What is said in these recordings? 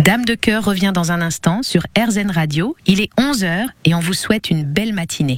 Dame de cœur revient dans un instant sur RZN Radio. Il est 11h et on vous souhaite une belle matinée.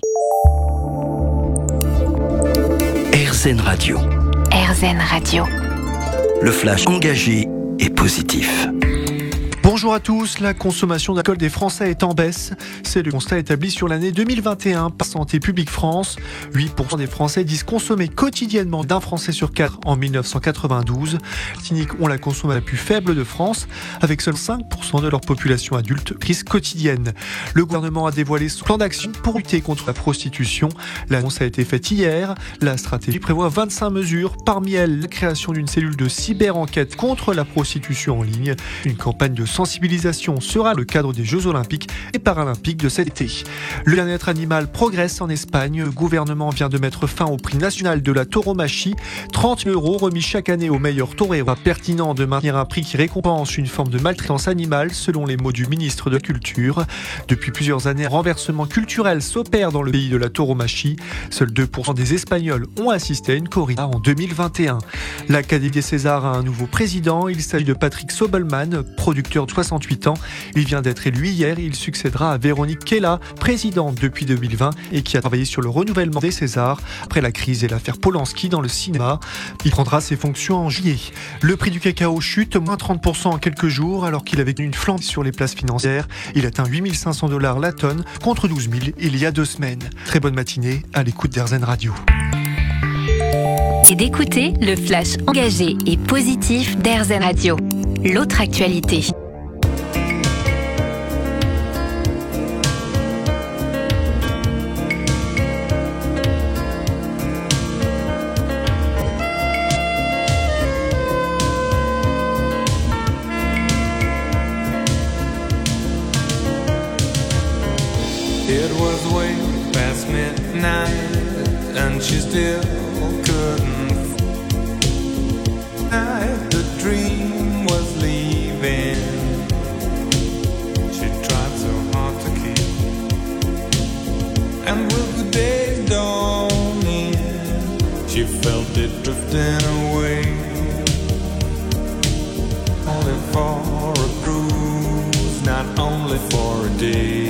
RZN Radio. RZN Radio. Le flash engagé et positif. Bonjour à tous, la consommation d'alcool des Français est en baisse. C'est le constat établi sur l'année 2021 par Santé publique France. 8% des Français disent consommer quotidiennement d'un Français sur 4 en 1992. Les cliniques ont la consommation la plus faible de France, avec seulement 5% de leur population adulte prise quotidienne. Le gouvernement a dévoilé son plan d'action pour lutter contre la prostitution. L'annonce a été faite hier. La stratégie prévoit 25 mesures, parmi elles la création d'une cellule de cyber-enquête contre la prostitution en ligne, une campagne de sensibilisation sera le cadre des Jeux Olympiques et Paralympiques de cet été. Le bien-être animal progresse en Espagne. Le gouvernement vient de mettre fin au prix national de la tauromachie. 30 € remis chaque année aux meilleurs taureaux. Pas pertinent de maintenir un prix qui récompense une forme de maltraitance animale, selon les mots du ministre de la Culture. Depuis plusieurs années, un renversement culturel s'opère dans le pays de la tauromachie. Seuls 2% des Espagnols ont assisté à une corrida en 2021. L'Académie des Césars a un nouveau président. Il s'agit de Patrick Sobelman, producteur de 68 ans. Il vient d'être élu hier. Il succédera à Véronique Kella, présidente depuis 2020 et qui a travaillé sur le renouvellement des Césars après la crise et l'affaire Polanski dans le cinéma. Il prendra ses fonctions en juillet. Le prix du cacao chute, moins 30% en quelques jours, alors qu'il avait une flambe sur les places financières. Il atteint 8 500 $ la tonne, contre 12 000 il y a 2 semaines. Très bonne matinée à l'écoute d'RZN Radio. Et d'écouter le flash engagé et positif d'RZN Radio. L'autre actualité. It was way past midnight and she still couldn't fight. The dream was leaving. She tried so hard to keep. And with the days dawning, she felt it drifting away. Only for a cruise, not only for a day.